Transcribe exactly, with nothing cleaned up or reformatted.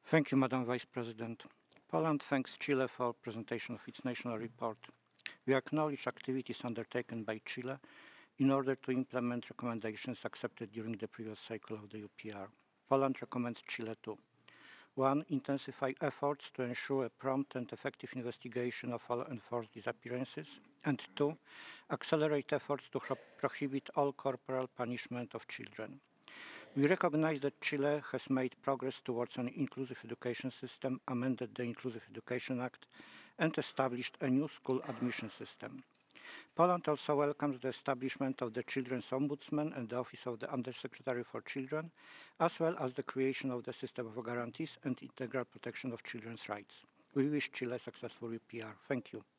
Thank you, Madam Vice President. Poland thanks Chile for presentation of its national report. We acknowledge activities undertaken by Chile in order to implement recommendations accepted during the previous cycle of the U P R. Poland recommends Chile to one. Intensify efforts to ensure a prompt and effective investigation of all enforced disappearances, and two. Accelerate efforts to pro- prohibit all corporal punishment of children. We recognize that Chile has made progress towards an inclusive education system, amended the Inclusive Education Act, and established a new school admission system. Poland also welcomes the establishment of the Children's Ombudsman and the Office of the Undersecretary for Children, as well as the creation of the system of guarantees and integral protection of children's rights. We wish Chile a successful U P R. Thank you.